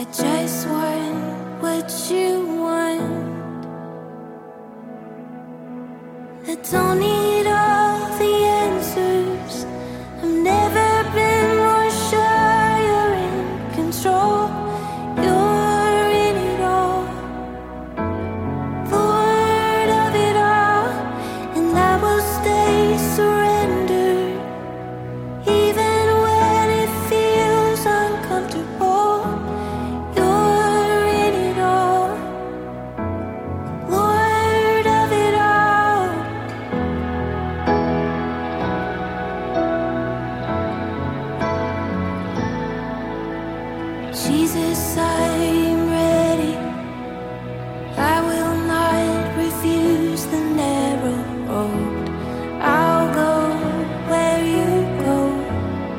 just want what you want. I don't need all the answers. I've never been more sure you're in control. You're in it all, Lord of it all, and I will stay surrendered, even when it feels uncomfortable. You're in it all, Lord of it all. Jesus, I